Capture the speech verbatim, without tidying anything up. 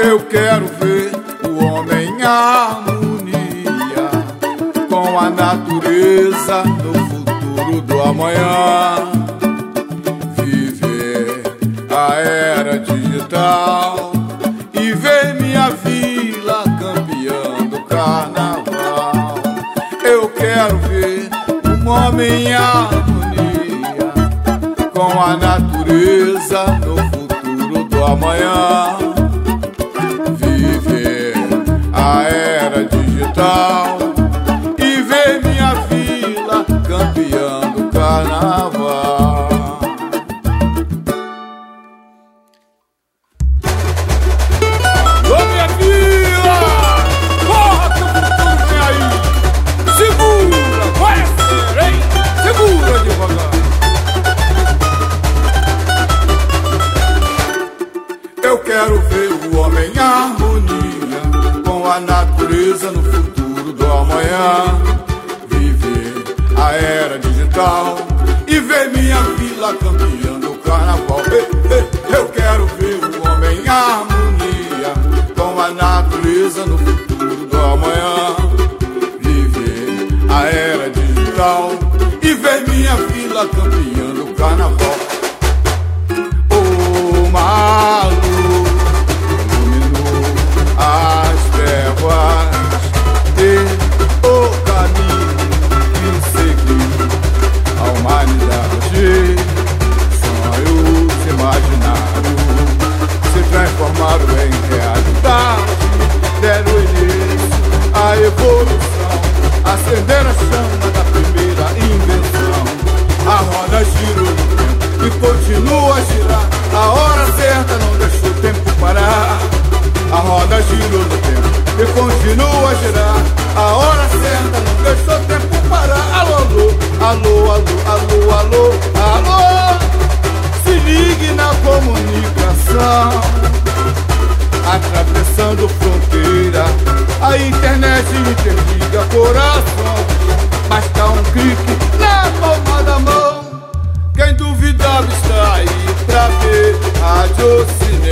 Eu quero ver o homem em harmonia com a natureza no futuro do amanhã. Viver a era digital e ver minha vila campeã do carnaval. Eu quero ver um homem em harmonia com a natureza no futuro do amanhã. Viver a era digital e ver minha vila campeã do carnaval. Ô minha vila, porra que o futuro vem aí. Segura, vai ser, hein? Segura devagar. Eu quero ver o homem em harmonia com a natureza no futuro do amanhã. Viver a era digital e ver minha vila campeã do carnaval. Eu quero ver o homem em harmonia com a natureza no futuro do amanhã. Viver a era digital e ver minha vila campeã do carnaval. O maluco iluminou as trevas e o caminho que seguiu a humanidade. Sonhos imaginários se transformaram em realidade, deram início à evolução, acenderam a chama da primeira invenção. A roda girou no tempo e continua a girar. A hora certa não deixou o tempo parar. A roda girou no tempo e continua a girar. A hora certa não deixou o tempo parar. Alô, alô, alô, alô, alô, alô, alô. Se ligue na comunicação, atravessando fronteira. A internet interliga coração. Basta um clique na palma da mão. Quem duvidava está aí pra ver. Rádio Cidade.